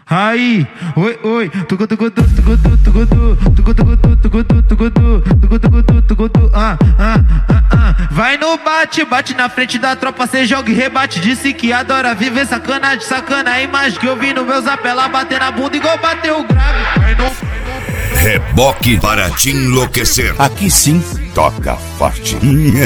Aí, oi, oi, tugudu, tugudu, tugudu, tugudu, tugudu, tugudu, tugudu, tugudu, tugudu, Vai no bate, bate na frente da tropa, cê joga e rebate. Disse que adora viver sacanagem, sacana. A imagem que eu vi no meu zap, ela bater na bunda igual bateu o grave. Vai no... Reboque para te enlouquecer. Aqui sim, toca forte.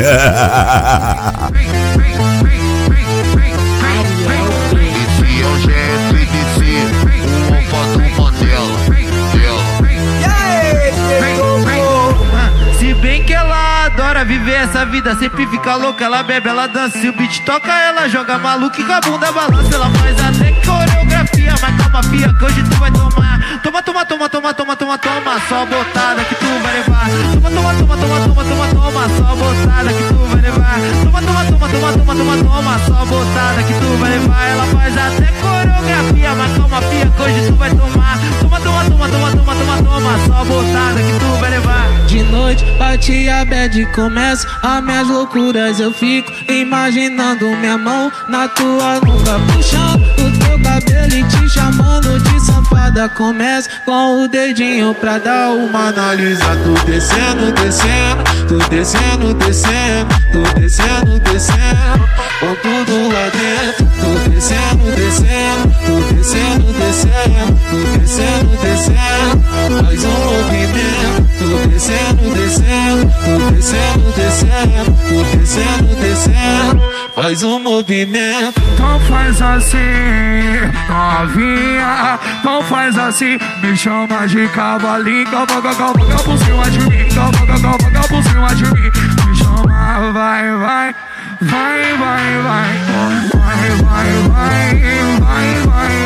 Se bem que ela adora viver essa vida, sempre fica louca, ela bebe, ela dança. Se o beat toca, ela joga maluca e com a bunda balança. Ela faz até coreografia, mas calma fia, que hoje tu vai tomar. Toma, toma, toma, toma, toma, toma, toma, só botada que tu vai levar. Toma, toma, toma, toma, toma, toma, toma, só botada que tu vai levar. Toma, toma, toma, toma, toma, toma, toma, só botada que tu vai levar. Ela faz até coreografia, mas calma fia, que hoje tu vai tomar. Toma, toma, toma, toma, toma, toma, toma, só botada que tu vai levar. De noite bate a bad, começo as minhas loucuras. Eu fico imaginando minha mão na tua nuca, puxando o teu cabelo e te chamando de safada. Começa com o dedinho pra dar uma analisada. Tu descendo, descendo, tu descendo, descendo, tu descendo, descendo, com tudo lá dentro. Tu descendo, descendo, tu descendo, descendo, tu descendo, descendo, faz um movimento. Tu descendo, descendo, tu descendo, descendo, tu descendo, descendo, faz um movimento. Então faz assim, novinha, então faz assim, me chama de cavalinho, calma por cima de mim, calma por cima de mim, me chama, vai, vai, vai, vai, vai, vai, vai, vai, vai, vai,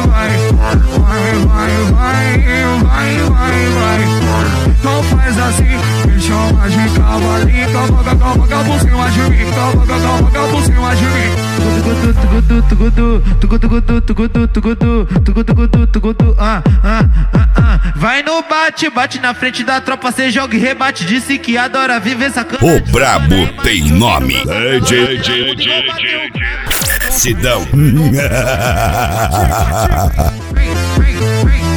vai, vai, vai. Então faz assim, me chama de cavalinho, calma por cima de mim, calma por cima de mim. Tugudu, tugudu, tugudu, tugudu, tugudu, tugudu, tugudu, Vai no bate, bate na frente da tropa, cê joga e rebate. Disse que adora viver sacanagem. O brabo tem nome. Sidão.